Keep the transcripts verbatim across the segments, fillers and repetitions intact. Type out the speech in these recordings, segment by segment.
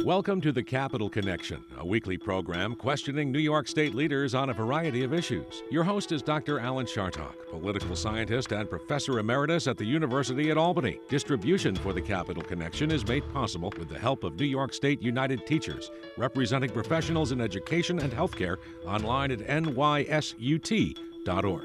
Welcome to the Capital Connection, a weekly program questioning New York State leaders on a variety of issues. Your host is Doctor Alan Chartock, political scientist and professor emeritus at the University at Albany. Distribution for the Capital Connection is made possible with the help of New York State United Teachers, representing professionals in education and healthcare, online at N Y S U T dot org.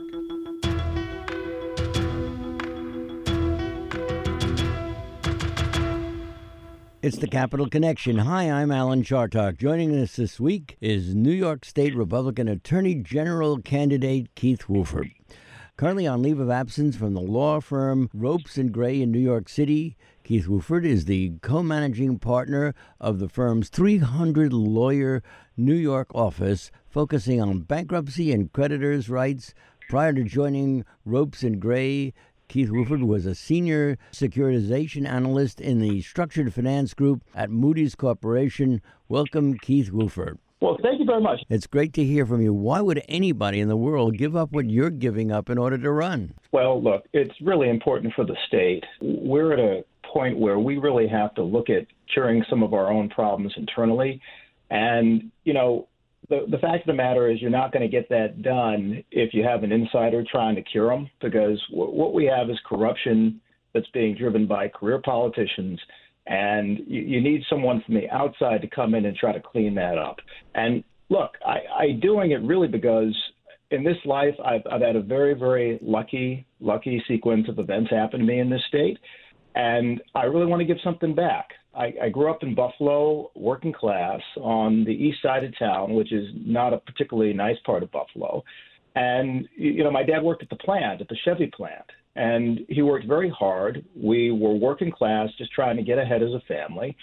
It's the Capital Connection. Hi, I'm Alan Chartock. Joining us this week is New York State Republican Attorney General candidate Keith Wofford. Currently on leave of absence from the law firm Ropes and Gray in New York City, Keith Wofford is the co-managing partner of the firm's three hundred lawyer New York office, focusing on bankruptcy and creditors' rights. Prior to joining Ropes and Gray, Keith Wofford was a senior securitization analyst in the structured finance group at Moody's Corporation. Welcome, Keith Wofford. Well, thank you very much. It's great to hear from you. Why would anybody in the world give up what you're giving up in order to run? Well, look, it's really important for the state. We're at a point where we really have to look at curing some of our own problems internally. And, you know, The, the fact of the matter is you're not going to get that done if you have an insider trying to cure them, because w- what we have is corruption that's being driven by career politicians, and you, you need someone from the outside to come in and try to clean that up. And look, I, I'm doing it really because in this life I've, I've had a very, very lucky, lucky sequence of events happen to me in this state, and I really want to give something back. I, I grew up in Buffalo, working class, on the east side of town, which is not a particularly nice part of Buffalo. And, you know, my dad worked at the plant, at the Chevy plant, and he worked very hard. We were working class, just trying to get ahead as a family.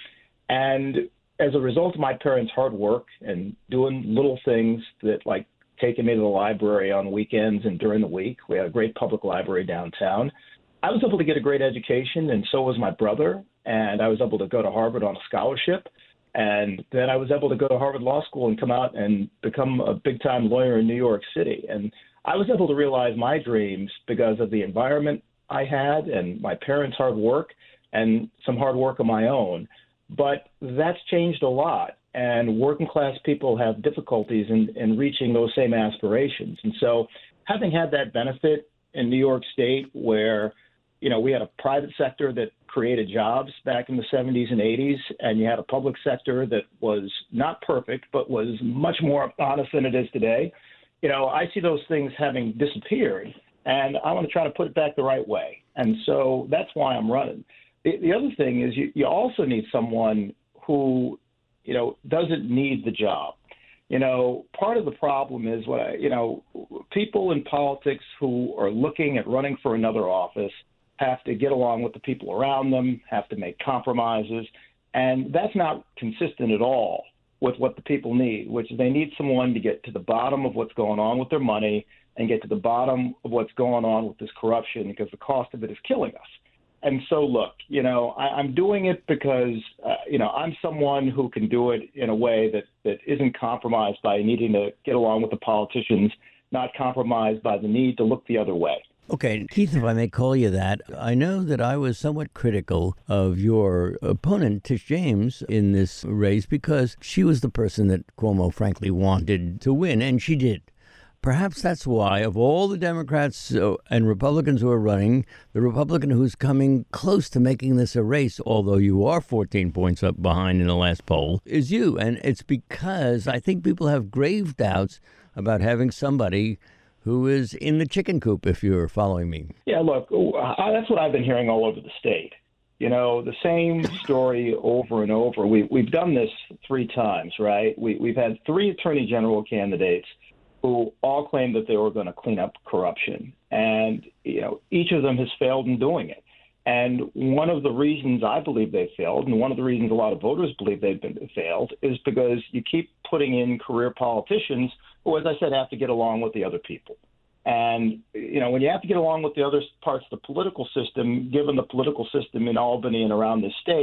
And as a result of my parents' hard work and doing little things that, like, taking me to the library on weekends and during the week, we had a great public library downtown, I was able to get a great education, and so was my brother. And I was able to go to Harvard on a scholarship. And then I was able to go to Harvard Law School and come out and become a big-time lawyer in New York City. And I was able to realize my dreams because of the environment I had and my parents' hard work and some hard work of my own. But that's changed a lot. And working-class people have difficulties in, in reaching those same aspirations. And so having had that benefit in New York State where, you know, we had a private sector that created jobs back in the seventies and eighties, and you had a public sector that was not perfect, but was much more honest than it is today. You know, I see those things having disappeared, and I want to try to put it back the right way. And so that's why I'm running. The, the other thing is you, you also need someone who, you know, doesn't need the job. You know, part of the problem is what I, you know, people in politics who are looking at running for another office have to get along with the people around them, have to make compromises, and that's not consistent at all with what the people need, which is they need someone to get to the bottom of what's going on with their money and get to the bottom of what's going on with this corruption, because the cost of it is killing us. And so, look, you know, I, I'm doing it because, uh, you know, I'm someone who can do it in a way that, that isn't compromised by needing to get along with the politicians, not compromised by the need to look the other way. Okay, Keith, if I may call you that, I know that I was somewhat critical of your opponent, Tish James, in this race because she was the person that Cuomo frankly wanted to win, and she did. Perhaps that's why, of all the Democrats and Republicans who are running, the Republican who's coming close to making this a race, although you are fourteen points up behind in the last poll, is you. And it's because I think people have grave doubts about having somebody who is in the chicken coop, if you're following me. Yeah, look, that's what I've been hearing all over the state. You know, the same story over and over. We, we've done this three times, right? We, we've had three attorney general candidates who all claimed that they were going to clean up corruption. And, you know, each of them has failed in doing it. And one of the reasons I believe they failed, and one of the reasons a lot of voters believe they've been failed, is because you keep putting in career politicians who, as I said, have to get along with the other people. And, you know, when you have to get along with the other parts of the political system, given the political system in Albany and around the state,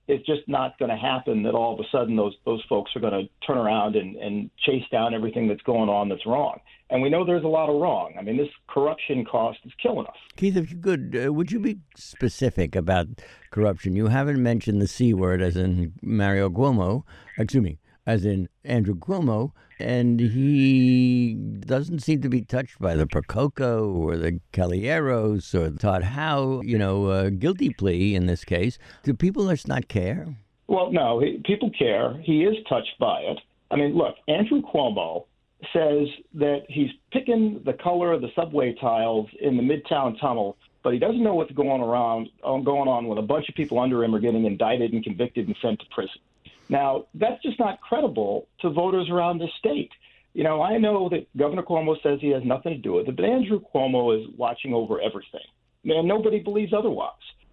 it's just not going to happen that all of a sudden those those folks are going to turn around and, and chase down everything that's going on that's wrong. And we know there's a lot of wrong. I mean, this corruption cost is killing us. Keith, if you could, uh, would you be specific about corruption? You haven't mentioned the C word, as in Mario Cuomo, excuse me, as in Andrew Cuomo, and he doesn't seem to be touched by the Prococo or the Caballeros or Todd Howe, you know, uh, guilty plea in this case. Do people just not care? Well, no, he, people care. He is touched by it. I mean, look, Andrew Cuomo says that he's picking the color of the subway tiles in the Midtown Tunnel, but he doesn't know what's going around, going on when a bunch of people under him are getting indicted and convicted and sent to prison. Now, that's just not credible to voters around the state. You know, I know that Governor Cuomo says he has nothing to do with it, but Andrew Cuomo is watching over everything. And nobody believes otherwise.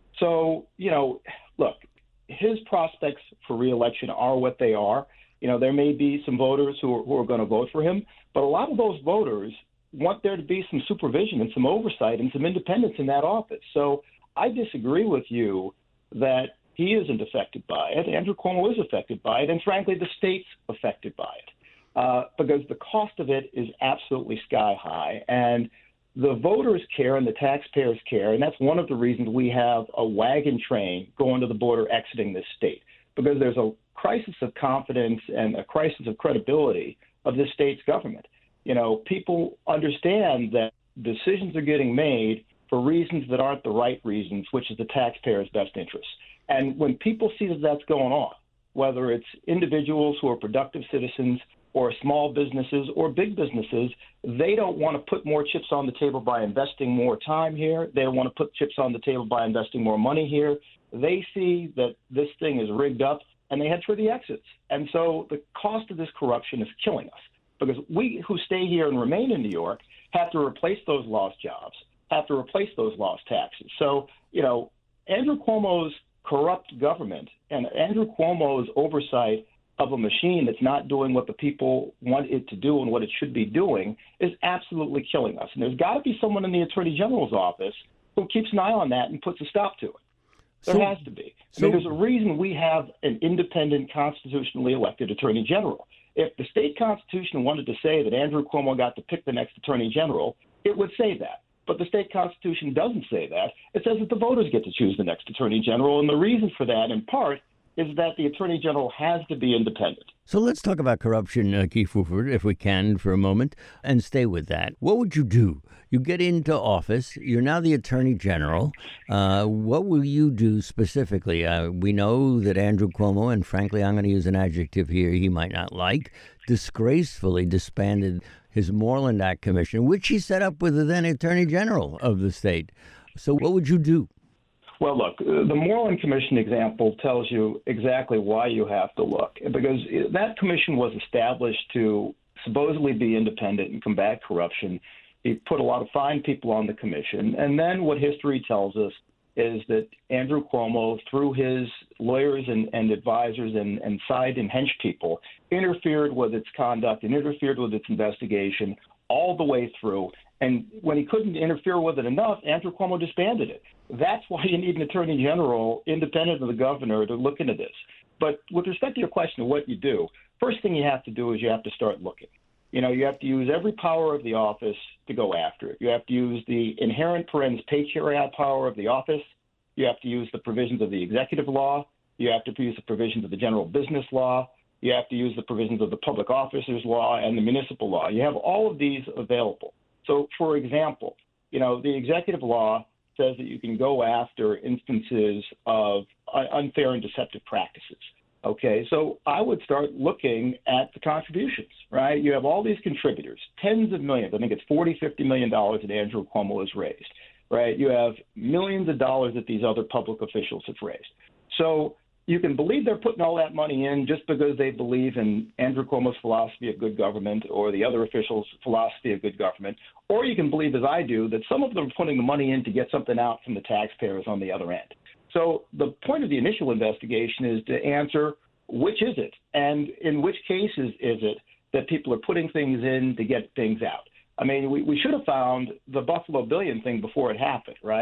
So, you know, look, his prospects for reelection are what they are. You know, there may be some voters who are, who are going to vote for him, but a lot of those voters want there to be some supervision and some oversight and some independence in that office. So I disagree with you that he isn't affected by it. Andrew Cuomo is affected by it, and frankly, the state's affected by it uh, because the cost of it is absolutely sky high, and the voters care and the taxpayers care, and that's one of the reasons we have a wagon train going to the border exiting this state, because there's a crisis of confidence and a crisis of credibility of this state's government. You know, people understand that decisions are getting made for reasons that aren't the right reasons, which is the taxpayer's best interest. And when people see that that's going on, whether it's individuals who are productive citizens or small businesses or big businesses, they don't want to put more chips on the table by investing more time here. They don't want to put chips on the table by investing more money here. They see that this thing is rigged up, and they head for the exits. And so the cost of this corruption is killing us, because we who stay here and remain in New York have to replace those lost jobs, have to replace those lost taxes. So, you know, Andrew Cuomo's corrupt government and Andrew Cuomo's oversight of a machine that's not doing what the people want it to do and what it should be doing is absolutely killing us. And there's got to be someone in the Attorney General's office who keeps an eye on that and puts a stop to it. There so, has to be. So, I mean, there's a reason we have an independent, constitutionally elected Attorney General. If the state constitution wanted to say that Andrew Cuomo got to pick the next Attorney General, it would say that. But the state constitution doesn't say that. It says that the voters get to choose the next Attorney General, and the reason for that, in part, is that the Attorney General has to be independent. So let's talk about corruption, uh, Keith Wofford, if we can, for a moment, and stay with that. What would you do? You get into office. You're now the Attorney General. Uh, what will you do specifically? Uh, we know that Andrew Cuomo, and frankly, I'm going to use an adjective here he might not like, disgracefully disbanded his Moreland Act Commission, which he set up with the then Attorney General of the state. So what would you do? Well, look, the Moreland Commission example tells you exactly why you have to look, because that commission was established to supposedly be independent and combat corruption. He put a lot of fine people on the commission. And then what history tells us is that Andrew Cuomo, through his lawyers and, and advisors and, and side and hench people, interfered with its conduct and interfered with its investigation all the way through. And when he couldn't interfere with it enough, Andrew Cuomo disbanded it. That's why you need an Attorney General independent of the governor to look into this. But with respect to your question of what you do, first thing you have to do is you have to start looking. You know, you have to use every power of the office to go after it. You have to use the inherent parens patriae power of the office. You have to use the provisions of the executive law. You have to use the provisions of the general business law. You have to use the provisions of the public officers law and the municipal law. You have all of these available. So, for example, you know, the executive law says that you can go after instances of unfair and deceptive practices. Okay, so I would start looking at the contributions, right? You have all these contributors, tens of millions. I think it's forty, fifty million dollars that Andrew Cuomo has raised, right? You have millions of dollars that these other public officials have raised. So you can believe they're putting all that money in just because they believe in Andrew Cuomo's philosophy of good government or the other officials' philosophy of good government, or you can believe, as I do, that some of them are putting the money in to get something out from the taxpayers on the other end. So the point of the initial investigation is to answer, which is it, and in which cases is it that people are putting things in to get things out? I mean, we, we should have found the Buffalo Billion thing before it happened, right?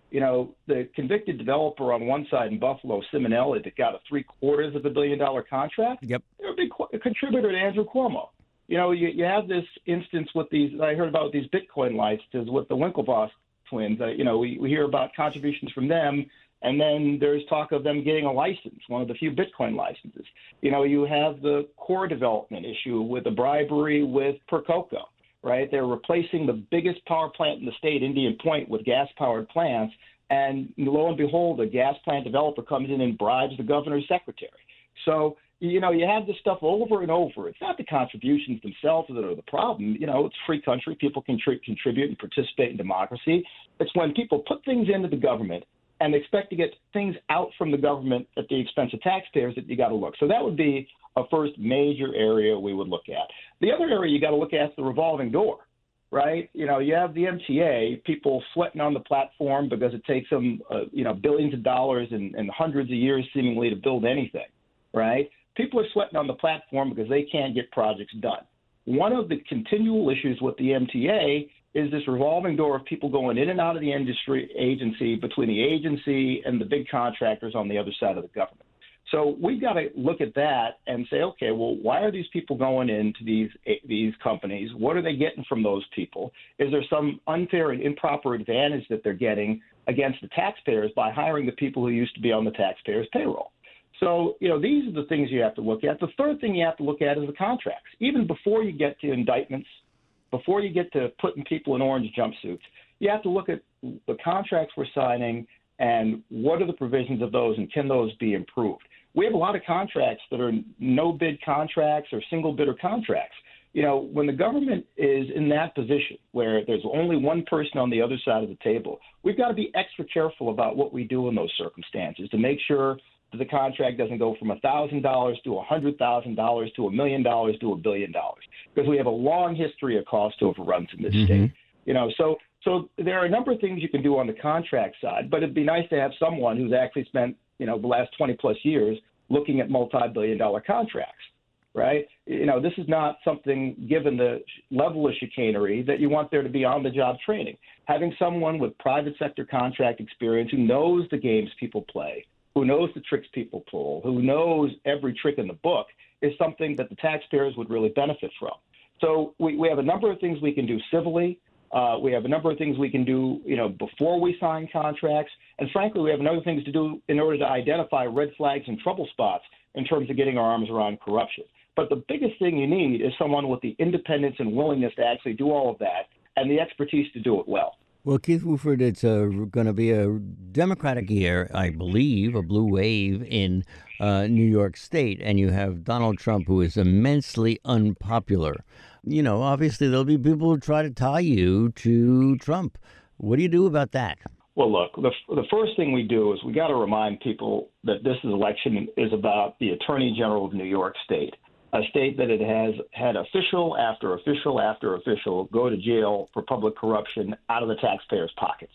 You know, the convicted developer on one side in Buffalo, Simonelli, that got a three quarters of a billion dollar contract. Yep. They're a big qu- contributor to Andrew Cuomo. You know, you, you have this instance with these, I heard about these Bitcoin licenses with the Winklevoss twins. Uh, you know, we, we hear about contributions from them, and then there's talk of them getting a license, one of the few Bitcoin licenses. You know, you have the core development issue with the bribery with Percoco. Right? They're replacing the biggest power plant in the state, Indian Point, with gas-powered plants. And lo and behold, a gas plant developer comes in and bribes the governor's secretary. So, you know, you have this stuff over and over. It's not the contributions themselves that are the problem. You know, it's a free country. People can tri- contribute and participate in democracy. It's when people put things into the government and expect to get things out from the government at the expense of taxpayers that you got to look. So that would be a first major area we would look at. The other area you got to look at is the revolving door, right? You know, you have the M T A, people sweating on the platform because it takes them, uh, you know, billions of dollars and, and hundreds of years seemingly to build anything, right? People are sweating on the platform because they can't get projects done. One of the continual issues with the M T A is this revolving door of people going in and out of the industry agency, between the agency and the big contractors on the other side of the government. So we've got to look at that and say, okay, well, why are these people going into these these companies? What are they getting from those people? Is there some unfair and improper advantage that they're getting against the taxpayers by hiring the people who used to be on the taxpayers' payroll? So, you know, these are the things you have to look at. The third thing you have to look at is the contracts. Even before you get to indictments, before you get to putting people in orange jumpsuits, you have to look at the contracts we're signing and what are the provisions of those and can those be improved. We have a lot of contracts that are no-bid contracts or single-bidder contracts. You know, when the government is in that position where there's only one person on the other side of the table, we've got to be extra careful about what we do in those circumstances to make sure that the contract doesn't go from one thousand dollars to one hundred thousand dollars to a million dollars to a billion dollars, because we have a long history of cost overruns in this mm-hmm. state. You know, so so there are a number of things you can do on the contract side, but it'd be nice to have someone who's actually spent, you know, the last twenty plus years looking at multi-billion dollar contracts, right? You know, this is not something, given the level of chicanery, that you want there to be on-the-job training. Having someone with private sector contract experience who knows the games people play, who knows the tricks people pull, who knows every trick in the book, is something that the taxpayers would really benefit from. So we, we have a number of things we can do civilly. Uh, we have a number of things we can do, you know, before we sign contracts. And frankly, we have other things to do in order to identify red flags and trouble spots in terms of getting our arms around corruption. But the biggest thing you need is someone with the independence and willingness to actually do all of that and the expertise to do it well. Well, Keith Wofford, it's going to be a Democratic year, I believe, a blue wave in uh, New York State, and you have Donald Trump, who is immensely unpopular. You know, obviously there'll be people who try to tie you to Trump. What do you do about that? Well, look, the, the first thing we do is we got to remind people that this election is about the Attorney General of New York State, a state that it has had official after official after official go to jail for public corruption out of the taxpayers' pockets.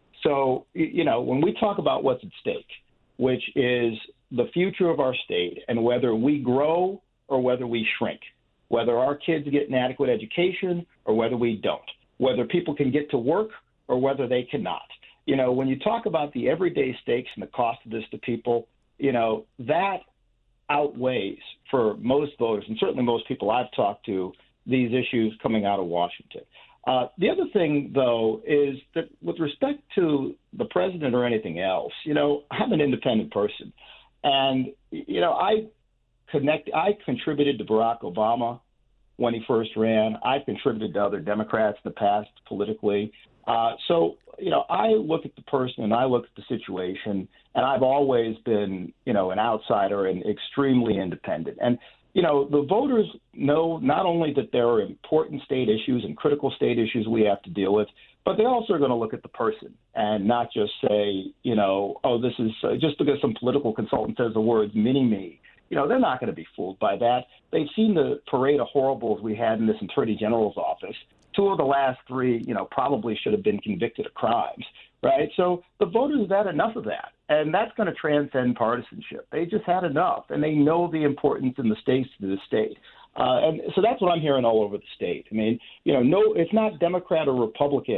So, you know, when we talk about what's at stake, which is the future of our state and whether we grow or whether we shrink, whether our kids get an adequate education or whether we don't, whether people can get to work or whether they cannot. You know, when you talk about the everyday stakes and the cost of this to people, you know, that outweighs for most voters, and certainly most people I've talked to, these issues coming out of Washington. Uh, the other thing, though, is that with respect to the president or anything else, you know, I'm an independent person. And, you know, I connect, I contributed to Barack Obama when he first ran. I've contributed to other Democrats in the past politically. Uh, so, you know, I look at the person and I look at the situation, and I've always been, you know, an outsider and extremely independent. And, you know, the voters know not only that there are important state issues and critical state issues we have to deal with, but they also are going to look at the person and not just say, you know, oh, this is uh, just because some political consultant says the words mini-me. You know, they're not going to be fooled by that. They've seen the parade of horribles we had in this Attorney General's office. Two of the last three, you know, probably should have been convicted of crimes, right? So the voters have had enough of that, and that's going to transcend partisanship. They just had enough, and they know the importance in the states to the state. Uh, and so that's what I'm hearing all over the state. I mean, you know, no, it's not Democrat or Republican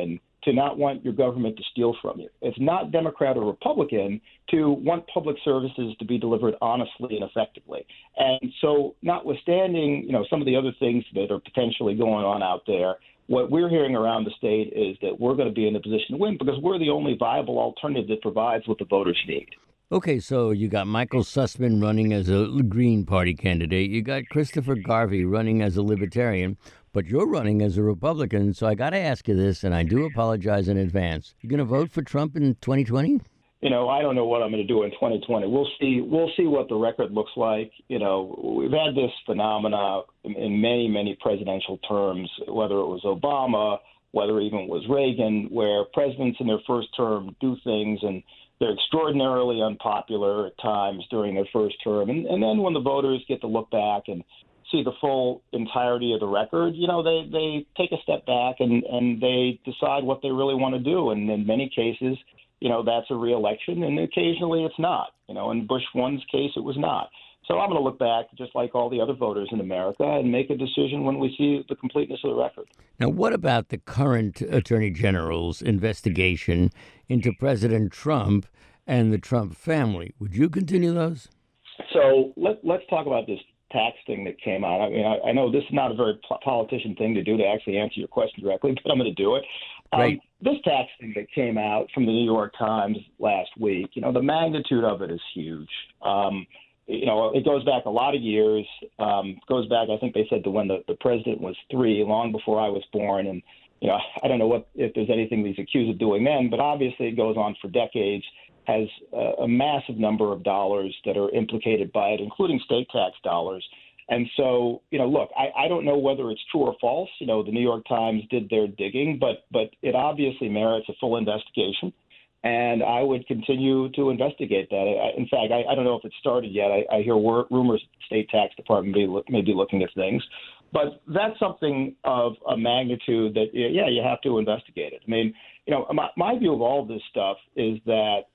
to not want your government to steal from you. It's not Democrat or Republican to want public services to be delivered honestly and effectively. And so notwithstanding, you know, some of the other things that are potentially going on out there, what we're hearing around the state is that we're going to be in a position to win because we're the only viable alternative that provides what the voters need. Okay, so you got Michael Sussman running as a Green Party candidate. You got Christopher Garvey running as a Libertarian, but you're running as a Republican. So I got to ask you this, and I do apologize in advance. You going to vote for Trump in twenty twenty? You know, I don't know what I'm going to do in twenty twenty. We'll see. We'll see what the record looks like. You know, we've had this phenomena in many, many presidential terms, whether it was Obama, whether even it was Reagan, where presidents in their first term do things and they're extraordinarily unpopular at times during their first term. And, and then when the voters get to look back and see the full entirety of the record, you know, they, they take a step back and, and they decide what they really want to do. And in many cases, you know, that's a re-election, and occasionally it's not. You know, in Bush one's case, it was not. So I'm going to look back, just like all the other voters in America, and make a decision when we see the completeness of the record. Now, what about the current Attorney General's investigation into President Trump and the Trump family? Would you continue those? So let, let's talk about this tax thing that came out. I mean, I, I know this is not a very politician thing to do, to actually answer your question directly, but I'm going to do it. Right. Um, this tax thing that came out from the New York Times last week, you know, the magnitude of it is huge. Um, you know, it goes back a lot of years. Um, it goes back, I think they said, to when the, the president was three, long before I was born. And, you know, I don't know what if there's anything he's accused of doing then, but obviously it goes on for decades, has a, a massive number of dollars that are implicated by it, including state tax dollars. And so, you know, look, I, I don't know whether it's true or false. You know, the New York Times did their digging, but but it obviously merits a full investigation. And I would continue to investigate that. I, in fact, I, I don't know if it's started yet. I, I hear wor- rumors that the state tax department may, look, may be looking at things. But that's something of a magnitude that, yeah, you have to investigate it. I mean, you know, my, my view of all of this stuff is that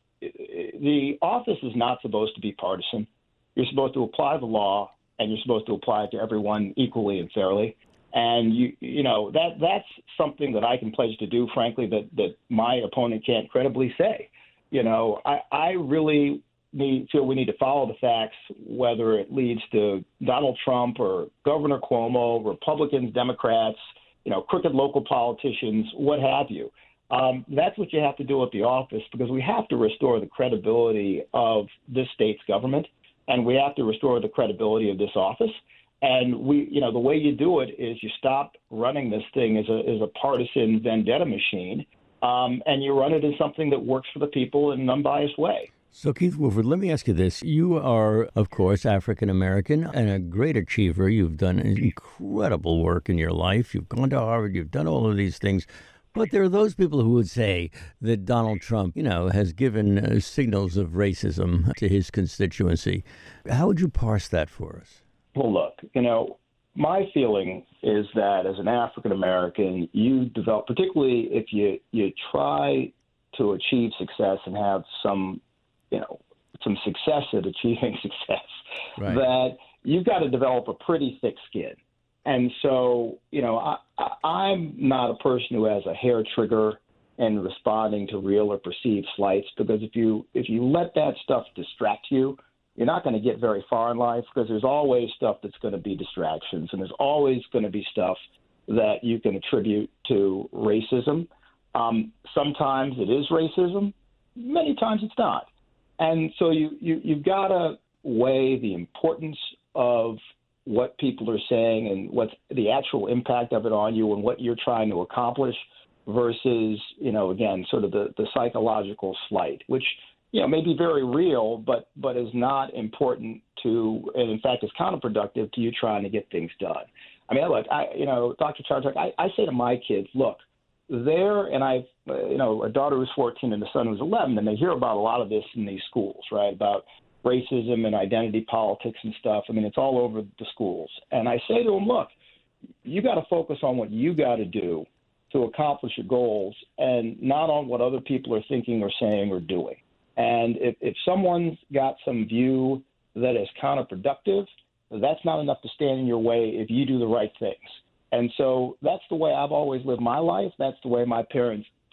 the office is not supposed to be partisan. You're supposed to apply the law, and you're supposed to apply it to everyone equally and fairly. And, you you know, that that's something that I can pledge to do, frankly, that, that my opponent can't credibly say. You know, I, I really need, feel we need to follow the facts, whether it leads to Donald Trump or Governor Cuomo, Republicans, Democrats, you know, crooked local politicians, what have you. Um, that's what you have to do at the office, because we have to restore the credibility of this state's government, and we have to restore the credibility of this office. And we, you know, the way you do it is you stop running this thing as a as a partisan vendetta machine, um, and you run it as something that works for the people in an unbiased way. So, Keith Woolford, let me ask you this. You are, of course, African-American and a great achiever. You've done incredible work in your life. You've gone to Harvard. You've done all of these things. But there are those people who would say that Donald Trump, you know, has given uh, signals of racism to his constituency. How would you parse that for us? Well, look, you know, my feeling is that as an African-American, you develop, particularly if you, you try to achieve success and have some, you know, some success at achieving success, right, that you've got to develop a pretty thick skin. And so, you know, I, I, I'm not a person who has a hair trigger in responding to real or perceived slights, because if you if you let that stuff distract you, you're not going to get very far in life, because there's always stuff that's going to be distractions, and there's always going to be stuff that you can attribute to racism. Um, sometimes it is racism. Many times it's not. And so you, you, you've got to weigh the importance of what people are saying and what's the actual impact of it on you and what you're trying to accomplish versus, you know, again, sort of the, the psychological slight, which, you know, may be very real, but but is not important to, and in fact is counterproductive to you trying to get things done. I mean, look, I, you know, Doctor Chartok, I, I say to my kids, look, there, and I've, uh, you know, a daughter who's fourteen and a son who's eleven, and they hear about a lot of this in these schools, right, about racism and identity politics and stuff. I mean, it's all over the schools. And I say to them, look, you got to focus on what you got to do to accomplish your goals and not on what other people are thinking or saying or doing. And if, if someone's got some view that is counterproductive, that's not enough to stand in your way if you do the right things. And so that's the way I've always lived my life. That's the way my parents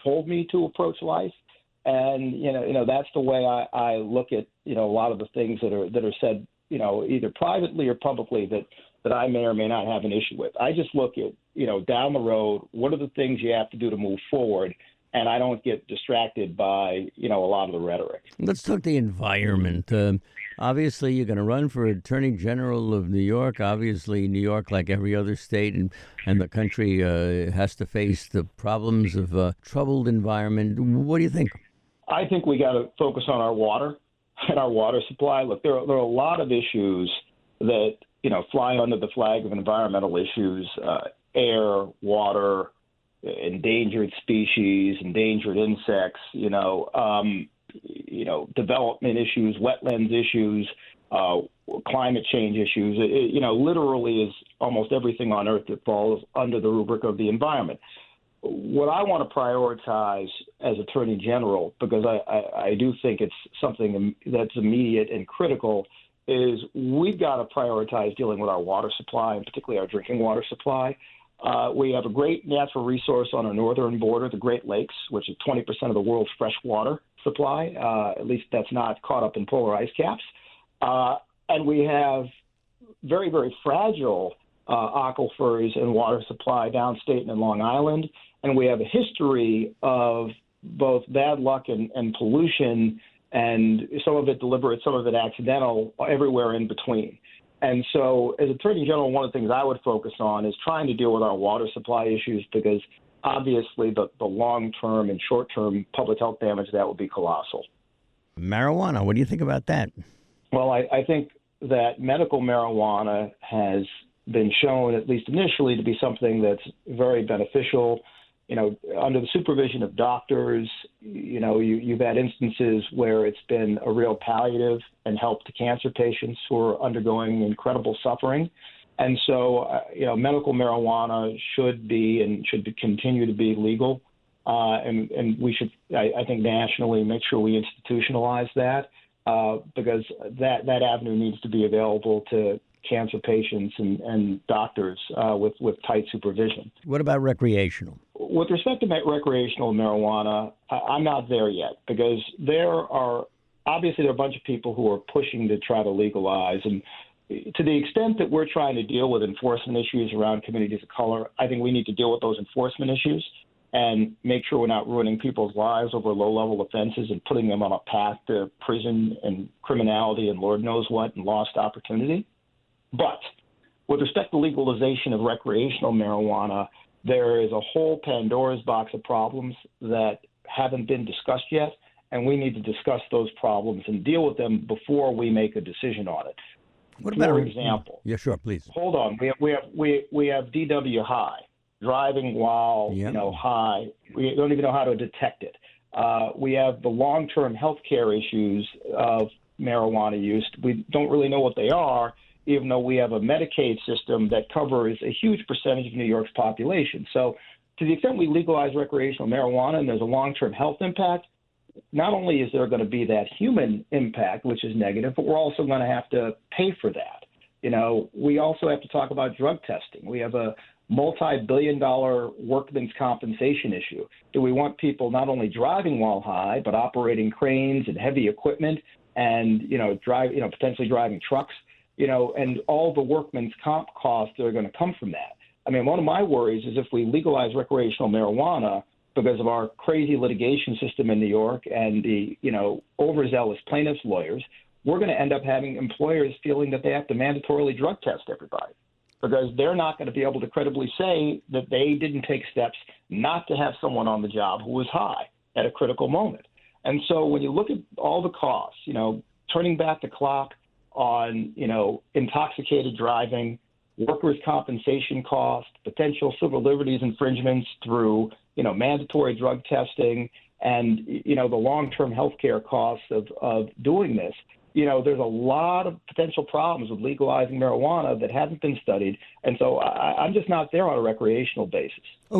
told me to approach life. And, you know, you know, that's the way I, I look at, you know, a lot of the things that are that are said, you know, either privately or publicly that, that I may or may not have an issue with. I just look at, you know, down the road, what are the things you have to do to move forward? And I don't get distracted by, you know, a lot of the rhetoric. Let's talk the environment. Um, obviously, you're going to run for Attorney General of New York. Obviously, New York, like every other state and, and the country, uh, has to face the problems of a troubled environment. What do you think? I think we got to focus on our water and our water supply. Look, there are, there are a lot of issues that, you know, fly under the flag of environmental issues, uh, air, water, endangered species, endangered insects, you know, um, you know, development issues, wetlands issues, uh, climate change issues. It, it, you know, literally is almost everything on Earth that falls under the rubric of the environment. What I want to prioritize as Attorney General, because I, I, I do think it's something that's immediate and critical, is we've got to prioritize dealing with our water supply, and particularly our drinking water supply. Uh, we have a great natural resource on our northern border, the Great Lakes, which is twenty percent of the world's fresh water supply. Uh, at least that's not caught up in polar ice caps. Uh, and we have very, very fragile uh, aquifers and water supply downstate and in Long Island. And we have a history of both bad luck and, and pollution, and some of it deliberate, some of it accidental, everywhere in between. And so as Attorney General, one of the things I would focus on is trying to deal with our water supply issues, because obviously the, the long-term and short-term public health damage, that would be colossal. Marijuana, what do you think about that? Well, I, I think that medical marijuana has been shown, at least initially, to be something that's very beneficial. You know, under the supervision of doctors, you know, you, you've had instances where it's been a real palliative and help to cancer patients who are undergoing incredible suffering. And so, uh, you know, medical marijuana should be and should be, continue to be legal. Uh, and, and we should, I, I think, nationally make sure we institutionalize that, uh, because that, that avenue needs to be available to cancer patients and, and doctors uh, with, with tight supervision. What about recreational? With respect to recreational marijuana, I'm not there yet, because there are obviously there are a bunch of people who are pushing to try to legalize. And to the extent that we're trying to deal with enforcement issues around communities of color, I think we need to deal with those enforcement issues and make sure we're not ruining people's lives over low-level offenses and putting them on a path to prison and criminality and Lord knows what and lost opportunity. But with respect to legalization of recreational marijuana, there is a whole Pandora's box of problems that haven't been discussed yet, and we need to discuss those problems and deal with them before we make a decision on it. What For about example? Yeah, sure, please. Hold on. We have we have we we have D W high, driving while Yep. you know high. We don't even know how to detect it. Uh, we have the long-term health care issues of marijuana use. We don't really know what they are, even though we have a Medicaid system that covers a huge percentage of New York's population. So to the extent we legalize recreational marijuana and there's a long-term health impact, not only is there going to be that human impact, which is negative, but we're also going to have to pay for that. You know, we also have to talk about drug testing. We have a multi-billion dollar workman's compensation issue. Do we want people not only driving while high, but operating cranes and heavy equipment and, you know, drive, you know, potentially driving trucks? You know, and all the workman's comp costs that are going to come from that. I mean, one of my worries is if we legalize recreational marijuana because of our crazy litigation system in New York and the, you know, overzealous plaintiffs' lawyers, we're going to end up having employers feeling that they have to mandatorily drug test everybody, because they're not going to be able to credibly say that they didn't take steps not to have someone on the job who was high at a critical moment. And so when you look at all the costs, you know, turning back the clock on, you know, intoxicated driving, workers' compensation costs, potential civil liberties infringements through, you know, mandatory drug testing, and, you know, the long-term health care costs of, of doing this. You know, there's a lot of potential problems with legalizing marijuana that haven't been studied. And so I, I'm just not there on a recreational basis. Okay,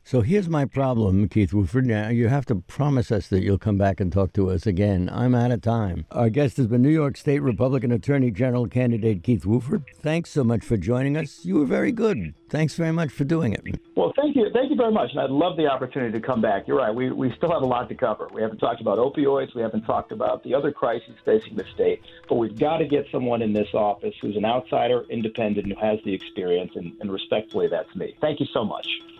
So here's my problem, Keith Wofford. Now, you have to promise us that you'll come back and talk to us again. I'm out of time. Our guest has been New York State Republican Attorney General candidate Keith Wofford. Thanks so much for joining us. You were very good. Thanks very much for doing it. Well, thank you. Thank you very much. And I'd love the opportunity to come back. You're right. We, we still have a lot to cover. We haven't talked about opioids. We haven't talked about the other crises facing the state. But we've got to get someone in this office who's an outsider, independent, who has the experience. And, and respectfully, that's me. Thank you so much.